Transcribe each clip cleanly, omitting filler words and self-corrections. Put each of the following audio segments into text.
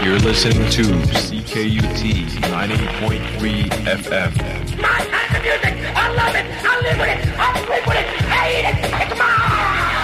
You're listening to CKUT 90.3 FM. My kind of music! I love it! I live with it! I sleep with it! I eat it! It's mine!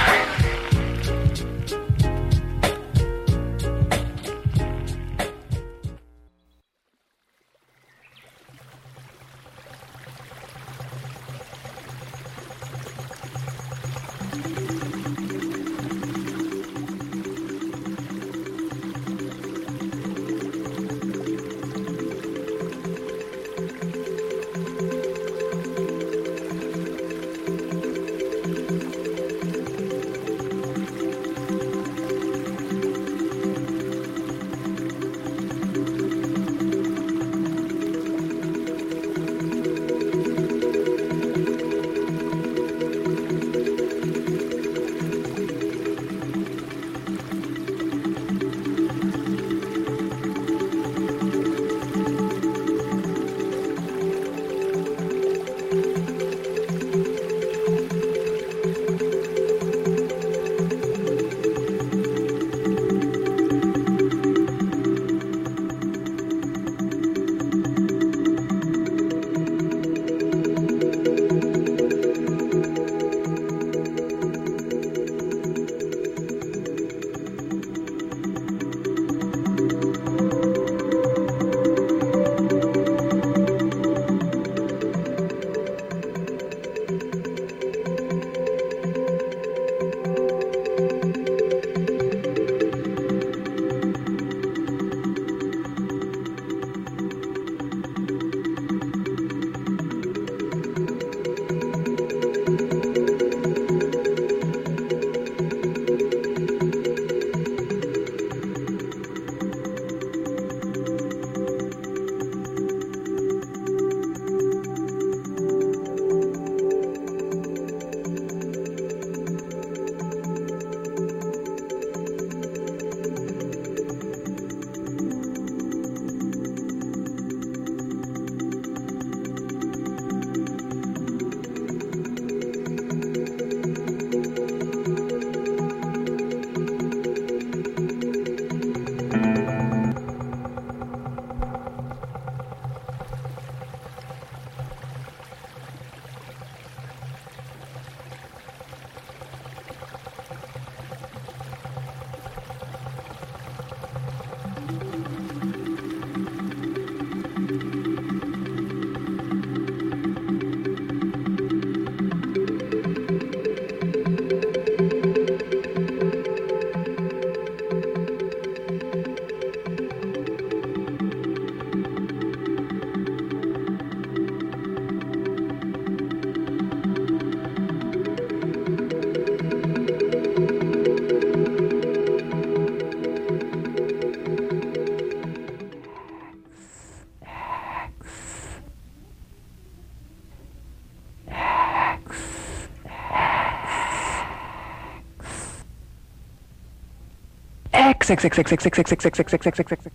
X X X X X X X X X X X X X X.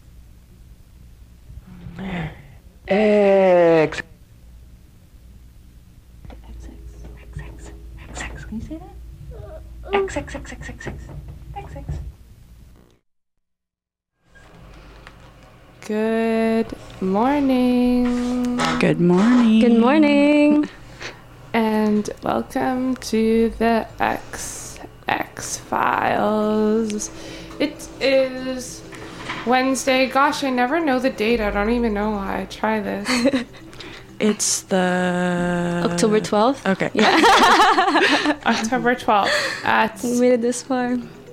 Can you say that? X X X X X X X X. Good morning. Good morning. Good morning. And welcome to the X Files. It is Wednesday. Gosh, I never know the date. I don't even know why I try this. It's the October 12th. Okay. Yeah. October 12th at We made it this far.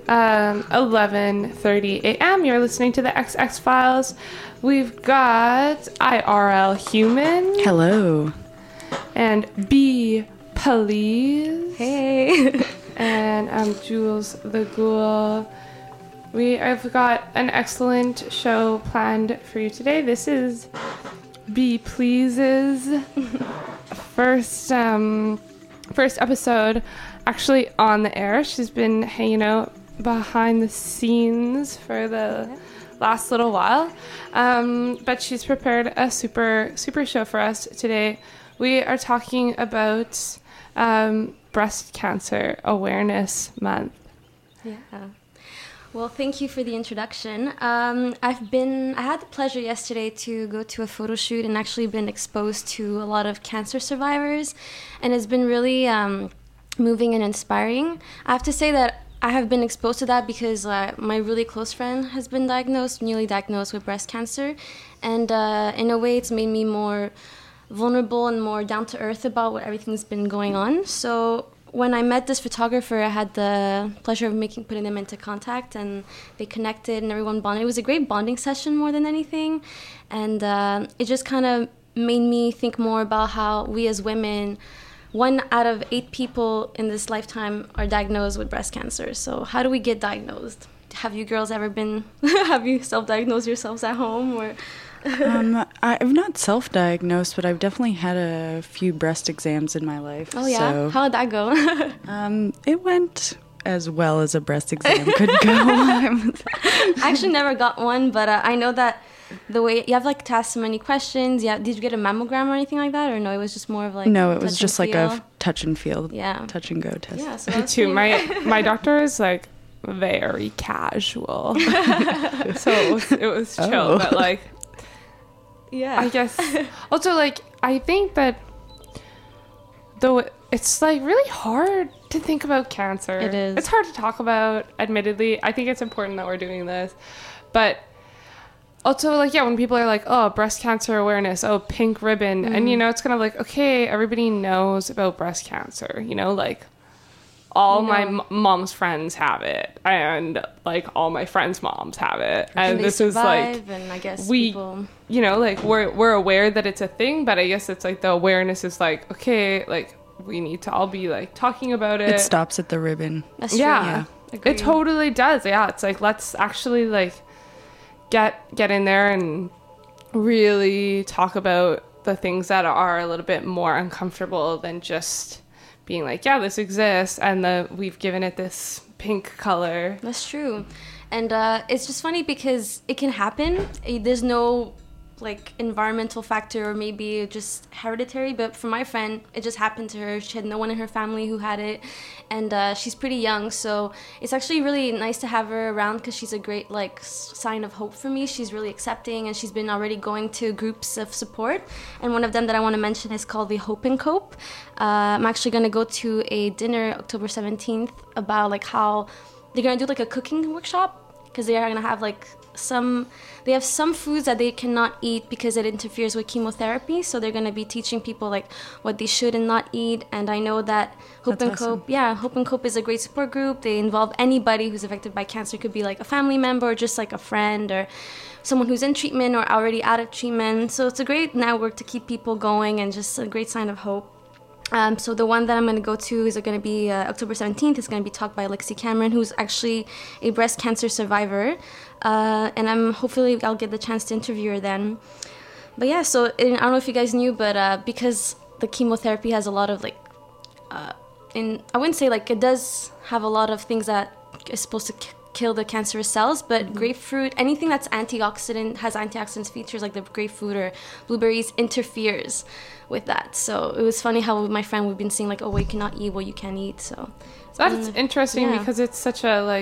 11:30 a.m. You're listening to the XX Files. We've got IRL Human Hello. and B Police. Hey. And I'm Jules the Ghoul. I've got an excellent show planned for you today. This is B Please's first episode actually on the air. She's been hanging out behind the scenes for the last little while, but she's prepared a super show for us today. We are talking about Breast Cancer Awareness Month. Yeah. Well, thank you for the introduction. I had the pleasure yesterday to go to a photo shoot and actually been exposed to a lot of cancer survivors, and it's been really moving and inspiring. I have to say that I have been exposed to that because my really close friend has been newly diagnosed with breast cancer, and in a way it's made me more vulnerable and more down to earth about what everything's been going on. So when I met this photographer, I had the pleasure of putting them into contact, and they connected and everyone bonded. It was a great bonding session more than anything, and it just kind of made me think more about how we as women, 1 out of 8 people in this lifetime are diagnosed with breast cancer. So how do we get diagnosed? Have you girls ever have you self-diagnosed yourselves at home, or? I've not self-diagnosed, but I've definitely had a few breast exams in my life. Oh yeah? So, how did that go? It went as well as a breast exam could go. I actually never got one, but I know that the way you have like to ask so many questions. Yeah, did you get a mammogram or anything like that, or no? It was just more of like no, it was just like a touch and feel, touch and go test. Yeah, so Me too. My doctor is like very casual, so it was chill, but like. Yeah, I guess. Also, like, I think that though it's like really hard to think about cancer. It is. It's hard to talk about, admittedly. I think it's important that we're doing this. But also, like, yeah, when people are like, oh, breast cancer awareness, oh, pink ribbon. And, you know, it's kind of like, okay, everybody knows about breast cancer. You know, like, all my mom's friends have it, and like all my friends' moms have it, and this is like, and I guess people, you know, like we're aware that it's a thing, but I guess it's like the awareness is like, okay, like we need to all be like talking about it. It stops at the ribbon. That's true. Yeah. It totally does. Yeah, it's like let's actually like get in there and really talk about the things that are a little bit more uncomfortable than just being like, yeah, this exists, and we've given it this pink color. That's true. And it's just funny because it can happen. There's no like environmental factor or maybe just hereditary, but for my friend, it just happened to her. She had no one in her family who had it, and she's pretty young, so it's actually really nice to have her around because she's a great like sign of hope for me. She's really accepting, and she's been already going to groups of support, and one of them that I want to mention is called the Hope and Cope. I'm actually going to go to a dinner October 17th about like how they're going to do like a cooking workshop, because they are going to have like they have some foods that they cannot eat because it interferes with chemotherapy, so they're going to be teaching people like what they should and not eat. And I know that Hope and Cope, Hope and Cope is a great support group. They involve anybody who's affected by cancer. It could be like a family member or just like a friend or someone who's in treatment or already out of treatment. So it's a great network to keep people going and just a great sign of hope. So the one that I'm going to go to is going to be October 17th. It's going to be taught by Lexi Cameron, who's actually a breast cancer survivor. And hopefully I'll get the chance to interview her then. But yeah, so I don't know if you guys knew, but because the chemotherapy has a lot of like, I wouldn't say like it does have a lot of things that is supposed to kill the cancerous cells, but grapefruit, anything that's has antioxidant features like the grapefruit or blueberries interferes with that. So it was funny how my friend we've been seeing like, oh, well, you cannot eat what you can eat. So that's interesting because it's such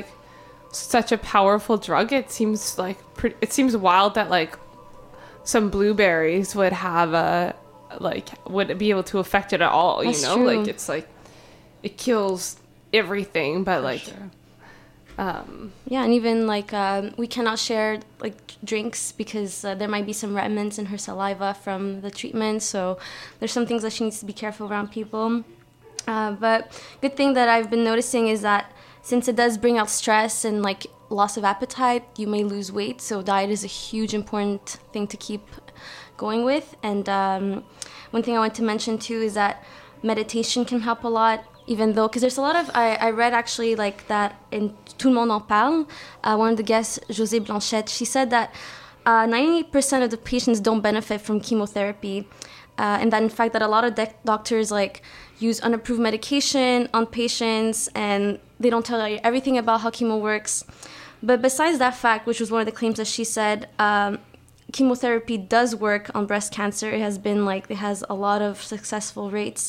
a powerful drug. It seems like it seems wild that like some blueberries would have would be able to affect it at all. That's you know, true. like it's like it kills everything, but like. Sure. And even like we cannot share like drinks because there might be some remnants in her saliva from the treatment, so there's some things that she needs to be careful around people. But good thing that I've been noticing is that since it does bring out stress and like loss of appetite, you may lose weight, so diet is a huge important thing to keep going with. And one thing I want to mention too is that meditation can help a lot. Even though, because there's a lot of, I read actually like that in Tout le monde en parle, one of the guests, José Blanchette, she said that 90% of the patients don't benefit from chemotherapy, and that in fact that a lot of doctors like use unapproved medication on patients, and they don't tell you everything about how chemo works. But besides that fact, which was one of the claims that she said, chemotherapy does work on breast cancer. It has been like, it has a lot of successful rates.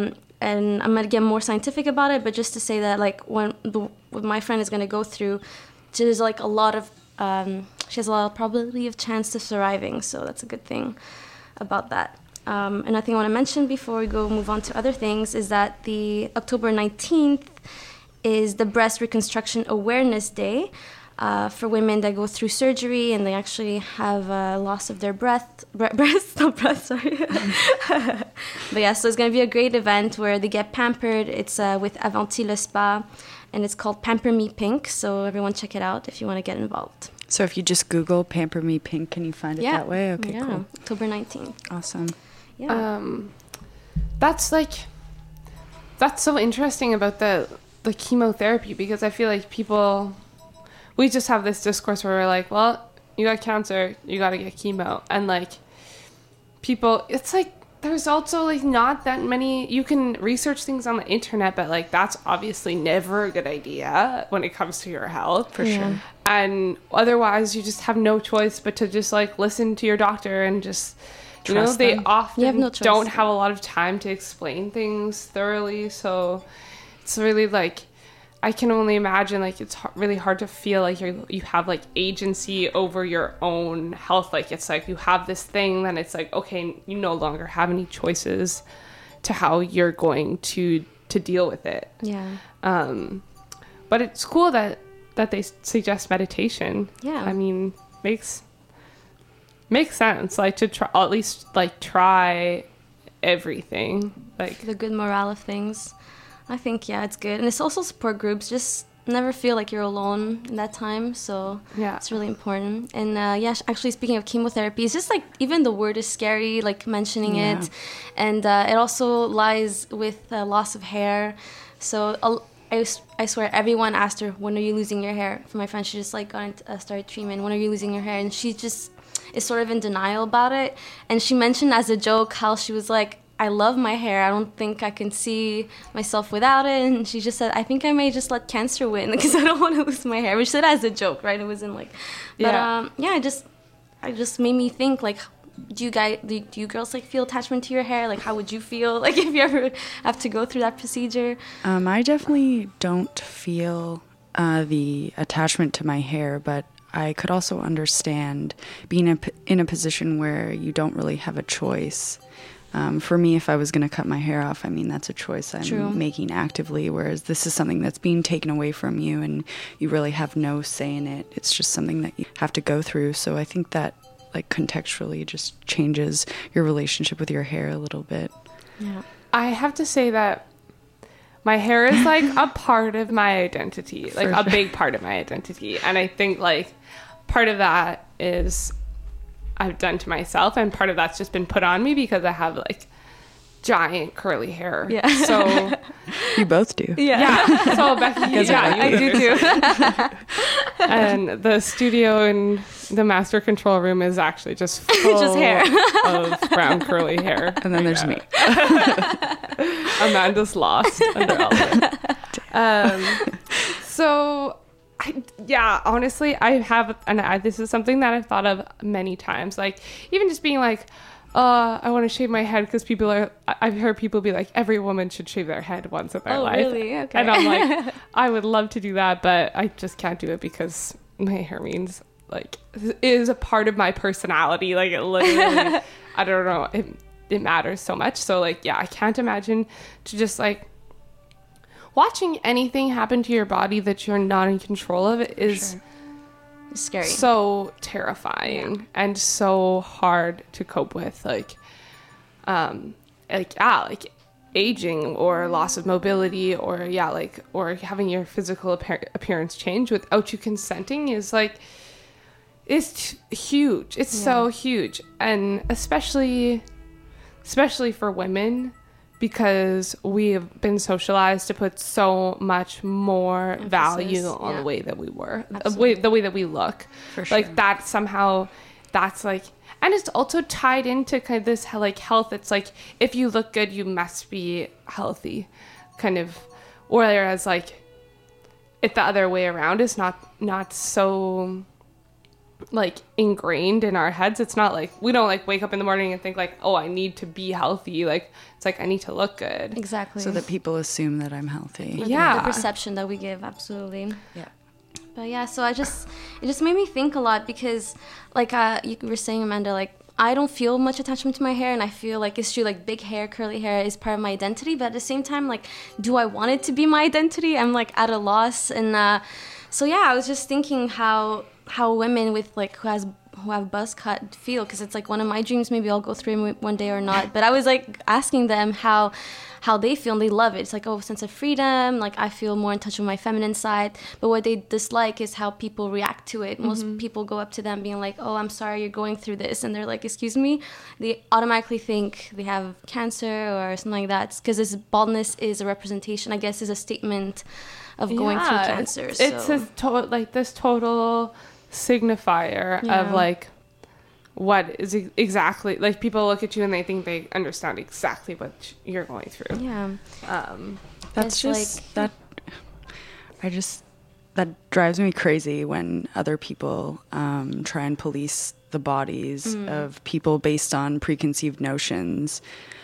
And I'm going to get more scientific about it, but just to say that like what my friend is going to go through, there's like a lot of she has a lot of probability of chance to surviving, so that's a good thing about that. Another thing I want to mention before we move on to other things is that the October 19th is the Breast Reconstruction Awareness Day for women that go through surgery and they actually have loss of their breast, sorry. But yeah, so it's going to be a great event where they get pampered. It's with Avanti Le Spa, and it's called Pamper Me Pink, so everyone check it out if you want to get involved. So if you just Google Pamper Me Pink, can you find it that way? Okay, yeah. cool. October 19th. Awesome. Yeah. That's so interesting about the chemotherapy, because I feel like we just have this discourse where we're like, well, you got cancer, you got to get chemo. And like people, it's like, there's also like not that many, you can research things on the internet, but like that's obviously never a good idea when it comes to your health. For sure. And otherwise you just have no choice but to just like listen to your doctor and just, you know, Trust they them. often You have no choice. don't have a lot of time to explain things thoroughly. So it's really like, I can only imagine like it's really hard to feel like you have like agency over your own health. Like it's like you have this thing, then it's like, okay, you no longer have any choices to how you're going to deal with it. Yeah. But it's cool that they suggest meditation. Yeah. I mean, makes sense. Like to try, at least like try everything. Like The good morale of things. I think, yeah, it's good. And it's also support groups. Just never feel like you're alone in that time. So Yeah. it's really important. And yeah, actually speaking of chemotherapy, it's just like even the word is scary, like mentioning Yeah. it. And it also lies with loss of hair. So I swear everyone asked her, when are you losing your hair? For my friend, she just like started treatment. When are you losing your hair? And she just is sort of in denial about it. And she mentioned as a joke how she was like, I love my hair. I don't think I can see myself without it. And she just said, I think I may just let cancer win because I don't want to lose my hair. Which she said as a joke, right? It wasn't like, but Yeah. it just made me think like, do you girls like feel attachment to your hair? Like, how would you feel like if you ever have to go through that procedure? I definitely don't feel the attachment to my hair, but I could also understand being in a position where you don't really have a choice. For me, if I was going to cut my hair off, I mean, that's a choice I'm True. making actively, whereas this is something that's being taken away from you and you really have no say in it. It's just something that you have to go through. So I think that like contextually just changes your relationship with your hair a little bit. Yeah. I have to say that my hair is like a part of my identity, like a big part of my identity. And I think like part of that is I've done to myself, and part of that's just been put on me because I have like giant curly hair. Yeah. So You both do. yeah. So Becky, yeah, I do too. and the studio in the master control room is actually just full Just hair. of brown curly hair. And then there's me. Amanda's lost under all of it. So, honestly, I have, and this is something that I've thought of many times. Like, even just being like, I want to shave my head because I've heard people be like, every woman should shave their head once in their life. Really? Okay. And I'm like, I would love to do that, but I just can't do it because my hair means, like, is a part of my personality. Like, it literally, I don't know, it matters so much. So, like, yeah, I can't imagine to just, like, watching anything happen to your body that you're not in control of is It's scary. so terrifying and so hard to cope with. Like aging or loss of mobility or having your physical appearance change without you consenting is like, it's huge. It's so huge. And especially for women, because we have been socialized to put so much more Emphasis, value on yeah. the way that we were, Absolutely. the way that we look. For sure. Like that somehow, that's like, and it's also tied into kind of this like health. It's like, if you look good, you must be healthy, kind of. Whereas like, it the other way around is not so like ingrained in our heads. It's not like we don't like wake up in the morning and think like, oh, I need to be healthy. Like it's like I need to look good. Exactly. So that people assume that I'm healthy. Or Yeah. The perception that we give, absolutely. Yeah. But yeah, so it just made me think a lot because, like you were saying, Amanda, like I don't feel much attachment to my hair, and I feel like it's true, like big hair, curly hair is part of my identity. But at the same time, like, do I want it to be my identity? I'm like at a loss, and so yeah, I was just thinking how women with like who have buzz cut feel, because it's like one of my dreams. Maybe I'll go through it one day or not. But I was like asking them how they feel, and they love it. It's like, oh, sense of freedom, like I feel more in touch with my feminine side. But what they dislike is how people react to it. Most people go up to them being like, oh, I'm sorry you're going through this, and they're like, excuse me. They automatically think they have cancer or something like that, because this baldness is a representation, I guess, is a statement of going through cancer. It's a like this total signifier of like what is exactly, like, people look at you and they think they understand exactly what you're going through. Yeah. That's just like, that drives me crazy when other people try and police the bodies of people based on preconceived notions.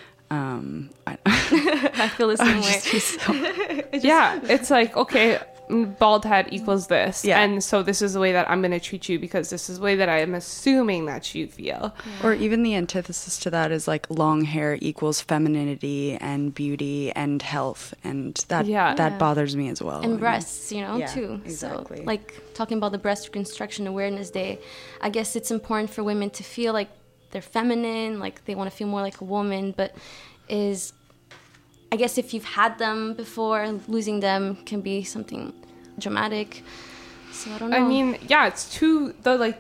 I feel the same way. Yeah, it's like, okay, bald head equals this, and so this is the way that I'm going to treat you because this is the way that I am assuming that you feel. Or even the antithesis to that is like long hair equals femininity and beauty and health, and that bothers me as well. And breasts, too. Exactly. So, like, talking about the Breast Reconstruction Awareness Day, I guess it's important for women to feel like they're feminine, like they want to feel more like a woman, but I guess if you've had them before, losing them can be something dramatic. So I don't know. I mean, yeah, it's two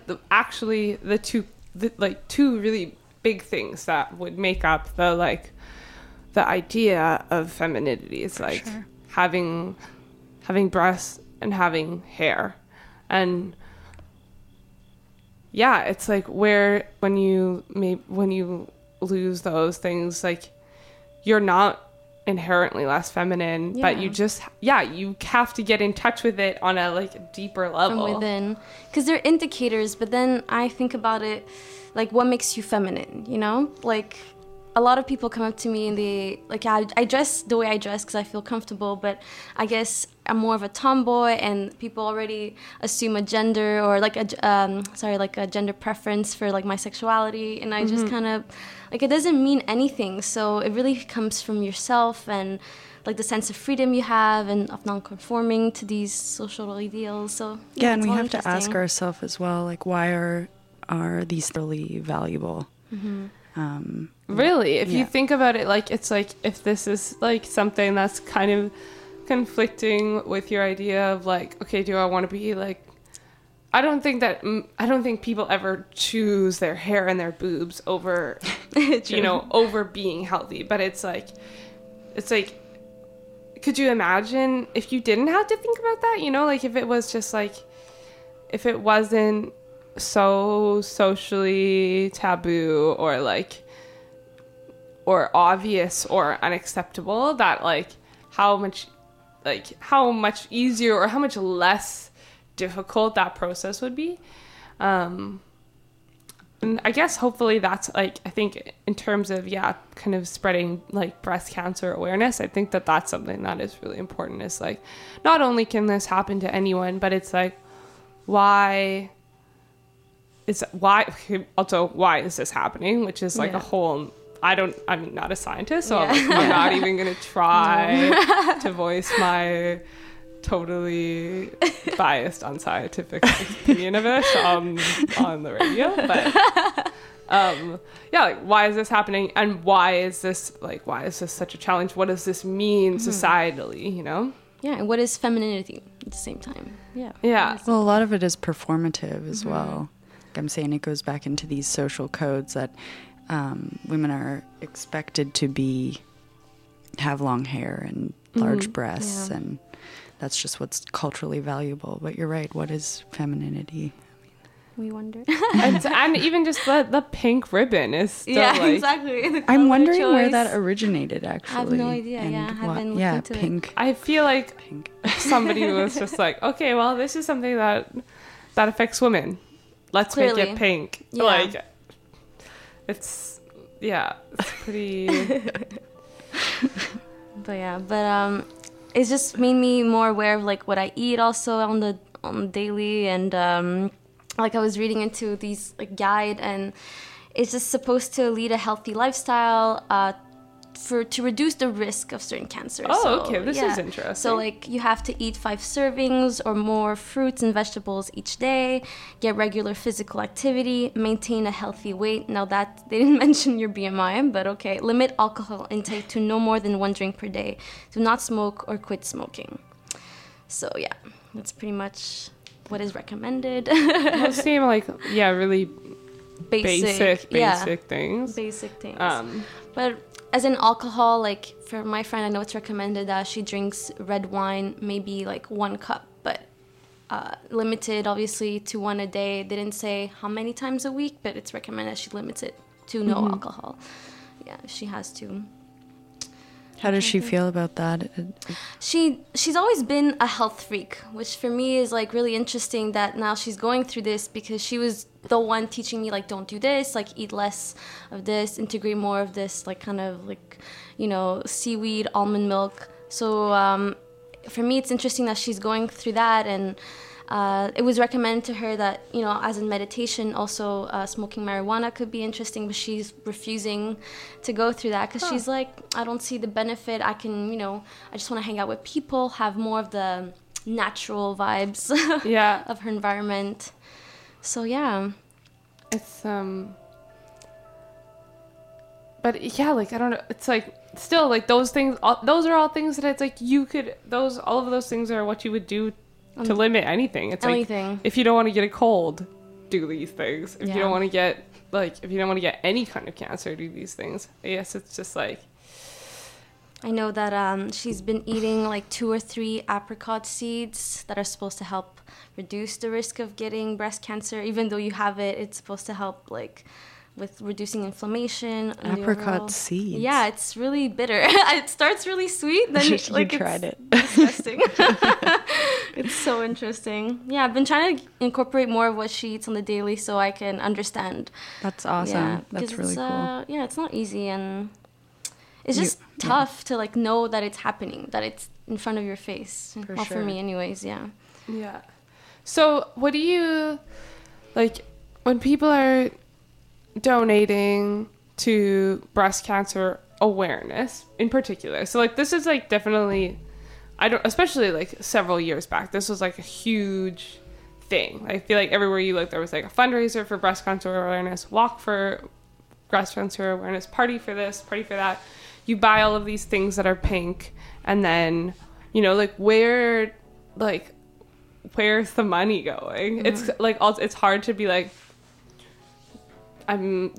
really big things that would make up the idea of femininity. It's like having breasts and having hair, and yeah, it's like when you lose those things, like, you're not inherently less feminine, but you have to get in touch with it on a deeper level from within, because they're indicators. But then I think about it, like, what makes you feminine, like a lot of people come up to me and they like, I dress the way I dress because I feel comfortable, but I guess I'm more of a tomboy, and people already assume a gender or a gender preference for like my sexuality, and I just kind of like, it doesn't mean anything. So it really comes from yourself and like the sense of freedom you have and of non-conforming to these social ideals. So yeah, and we have to ask ourselves as well, like, why are these really valuable? Really, if you think about it, like, it's like, if this is like something that's kind of conflicting with your idea of like, okay, do I want to be like, I don't think people ever choose their hair and their boobs over, over being healthy. But it's like, could you imagine if you didn't have to think about that? Like, if it was just like, if it wasn't so socially taboo or obvious or unacceptable, that like how much easier or how much less difficult that process would be. And I guess hopefully that's like, I think in terms of kind of spreading like breast cancer awareness, I think that that's something that is really important. Is like, not only can this happen to anyone, but it's like, why is this happening, which is like a whole, I'm not a scientist, so I'm not even going to try to voice my totally biased, unscientific opinion of it on the radio. But like, why is this happening, and why is this such a challenge? What does this mean societally? Yeah, and what is femininity at the same time? Yeah. Well, a lot of it is performative as well. Like I'm saying, it goes back into these social codes that women are expected to have long hair and large breasts, and that's just what's culturally valuable. But you're right. What is femininity? We wonder. and even just the pink ribbon is still exactly. I'm wondering where that originated, actually. I have no idea. I haven't looked into pink. it. I feel like somebody was just like, okay, well, this is something that affects women. Let's make it pink. Yeah. Like, it's pretty. But it's just made me more aware of like what I eat also on daily, and like I was reading into these like guide, and it's just supposed to lead a healthy lifestyle to reduce the risk of certain cancers. Okay, this is interesting. So like you have to eat 5 servings or more fruits and vegetables each day, get regular physical activity, maintain a healthy weight. Now that they didn't mention your BMI, but okay. Limit alcohol intake to no more than 1 drink per day. Do not smoke or quit smoking. So yeah, that's pretty much what is recommended. Those seem like really basic yeah, things. Basic things. But as in alcohol, like for my friend, I know it's recommended that she drinks red wine, maybe like 1 cup, but limited obviously to 1 a day. They didn't say how many times a week, but it's recommended she limits it to no alcohol. Yeah, she has to. How does she feel about that? She's always been a health freak, which for me is like really interesting that now she's going through this, because she was the one teaching me like, don't do this, like eat less of this, integrate more of this, like kind of like, you know, seaweed, almond milk. So for me it's interesting that she's going through that, and it was recommended to her that, you know, as in meditation, also smoking marijuana could be interesting, but she's refusing to go through that because she's like, I don't see the benefit. I can, you know, I just want to hang out with people, have more of the natural vibes of her environment. So yeah. It's but yeah, like I don't know, it's like still like those things, those are all things that it's like you could, all of those things are what you would do to limit anything. It's anything. Like if you don't want to get a cold, do these things. If you don't want to get any kind of cancer, do these things. Yes, it's just like, I know that she's been eating like 2 or 3 apricot seeds that are supposed to help reduce the risk of getting breast cancer. Even though you have it, it's supposed to help like with reducing inflammation. Apricot seeds. Yeah, it's really bitter. It starts really sweet, then you like tried it's it. disgusting. It's so interesting. Yeah, I've been trying to incorporate more of what she eats on the daily so I can understand. That's awesome. Yeah, that's really cool. Yeah, it's not easy, and it's just tough to like know that it's happening, that it's in front of your face. For me anyways, yeah. Yeah. So what do you, like, when people are donating to breast cancer awareness in particular, so like this is like definitely, especially like several years back, this was like a huge thing. I feel like everywhere you look there was like a fundraiser for breast cancer awareness, walk for breast cancer awareness, party for this, party for that. You buy all of these things that are pink, and then, you know, like where's the money going? Mm-hmm. It's like it's hard to be like, I'm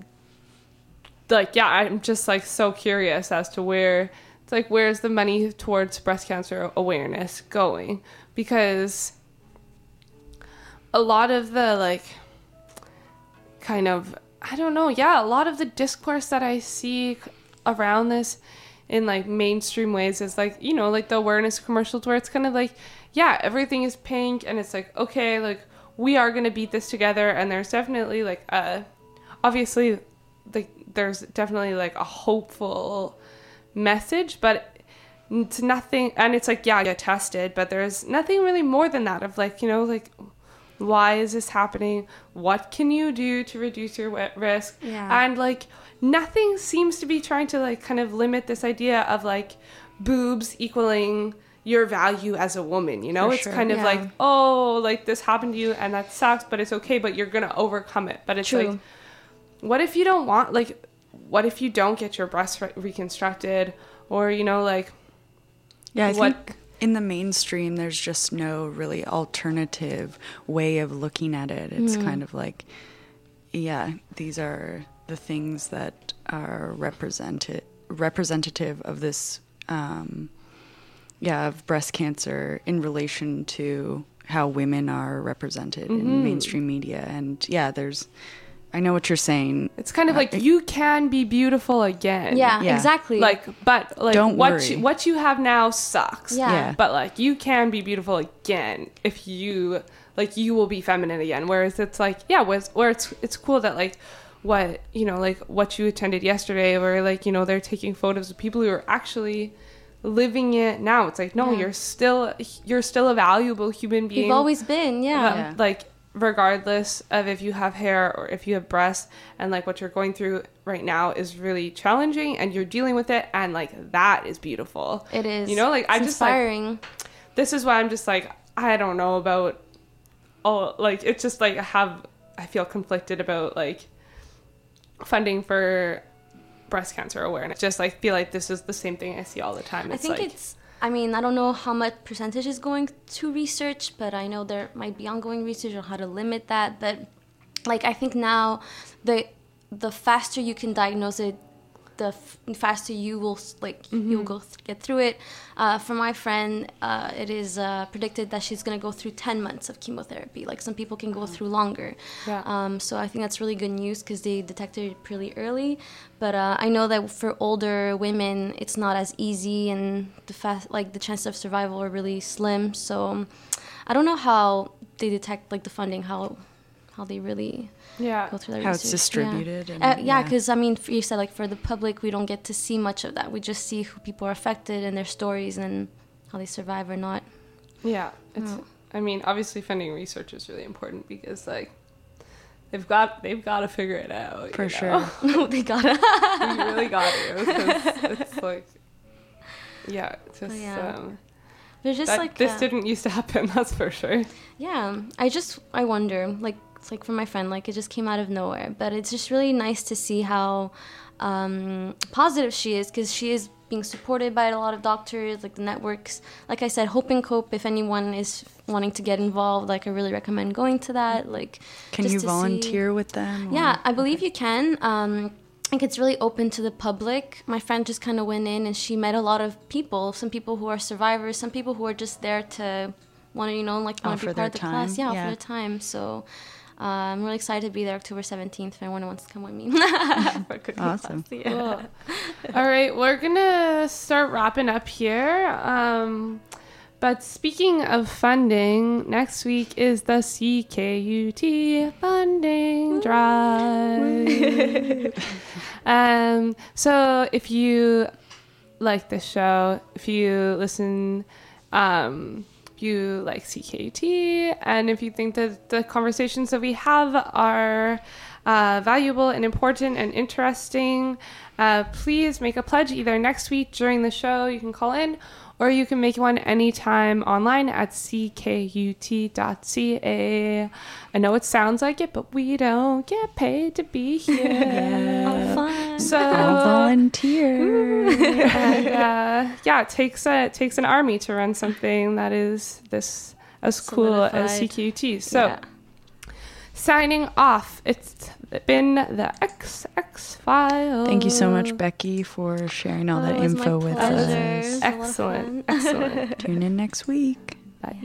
just like so curious as to where it's like, where's the money towards breast cancer awareness going? Because a lot of the like kind of, I don't know, a lot of the discourse that I see around this in like mainstream ways is like, you know, like the awareness commercials where it's kind of like, yeah, everything is pink and it's like, okay, like we are going to beat this together. And there's definitely like obviously like there's definitely like a hopeful message, but it's nothing. And it's like, yeah, get tested, but there's nothing really more than that of like, you know, like, why is this happening? What can you do to reduce your risk? Yeah. And like nothing seems to be trying to like kind of limit this idea of like boobs equaling your value as a woman, you know? For it's sure. kind of like, oh, like this happened to you and that sucks, but it's okay, but you're gonna overcome it. But it's True. like, what if you don't want, like, what if you don't get your breast reconstructed, or, you know, like, yeah, I think in the mainstream there's just no really alternative way of looking at it. It's kind of like, yeah, these are the things that are representative of this of breast cancer in relation to how women are represented in mainstream media. And yeah, I know what you're saying. It's kind of like, you can be beautiful again. Yeah, exactly. Like, but like, don't worry. What you have now sucks. Yeah. But like, you can be beautiful again if you, like, you will be feminine again. Whereas it's like, yeah, where it's cool that like, what, you know, like what you attended yesterday, where like, you know, they're taking photos of people who are actually living it now. It's like, no, Yeah. you're still a valuable human being. You've always been, yeah. Yeah. Like, regardless of if you have hair or if you have breasts, and like what you're going through right now is really challenging and you're dealing with it, and like that is beautiful. It is. You know, like it's I just like, inspiring. this is why I'm just like, I don't know about all, like, it's just like I feel conflicted about like funding for breast cancer awareness. Just like feel like this is the same thing I see all the time. I think like, I mean, I don't know how much percentage is going to research, but I know there might be ongoing research on how to limit that. But like, I think now the faster you can diagnose it, the faster you will you'll get through it. For my friend, it is predicted that she's gonna go through 10 months of chemotherapy. Like, some people can go through longer. Yeah. So I think that's really good news because they detected it pretty early. But I know that for older women, it's not as easy, and the chances of survival are really slim. So I don't know how they detect like the funding, how they really go through that How research. it's distributed. Yeah, because I mean, you said like for the public, we don't get to see much of that. We just see who people are affected and their stories and how they survive or not. Yeah, it's. I mean, obviously, funding research is really important because like they've got to figure it out. For you sure. know? No, they gotta. You really got to, 'cause it's like, yeah, it's just. Yeah. They're just that, like this didn't used to happen. That's for sure. Yeah, I wonder, like, it's like for my friend, like, it just came out of nowhere. But it's just really nice to see how positive she is, because she is being supported by a lot of doctors, like the networks. Like I said, Hope and Cope, if anyone is wanting to get involved, like, I really recommend going to that. Like, Can just you to volunteer see. with them? or- Yeah, I believe you can. I think it's really open to the public. My friend just kind of went in and she met a lot of people. Some people who are survivors, some people who are just there to want to, want to Offer be their part of the class. time, Yeah, yeah. for their time. So I'm really excited to be there October 17th if anyone wants to come with me. For cooking Awesome. class. Yeah. Cool. All right, we're gonna start wrapping up here. But speaking of funding, next week is the CKUT funding drive. So if you like this show, if you listen, if you like CKUT, and if you think that the conversations that we have are valuable and important and interesting, please make a pledge either next week during the show. You can call in, or you can make one anytime online at ckut.ca. I know it sounds like it, but we don't get paid to be here. All fun. So I'll volunteer. and, it takes an army to run something that is this as cool as Solidified. CKUT. So Yeah. signing off. It's been the XX Files. Thank you so much, Becky, for sharing all that Oh, it was my info with pleasure. It us. was a lot of Excellent, fun. excellent. Tune in next week. Bye.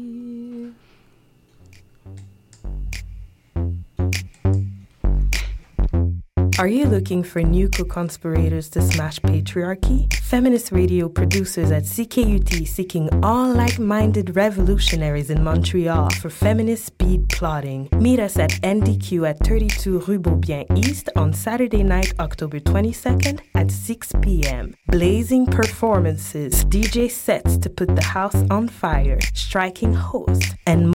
Are you looking for new co-conspirators to smash patriarchy? Feminist radio producers at CKUT seeking all like-minded revolutionaries in Montreal for feminist speed plotting. Meet us at NDQ at 32 Rue Beaubien East on Saturday night, October 22nd at 6 p.m. Blazing performances, DJ sets to put the house on fire, striking hosts, and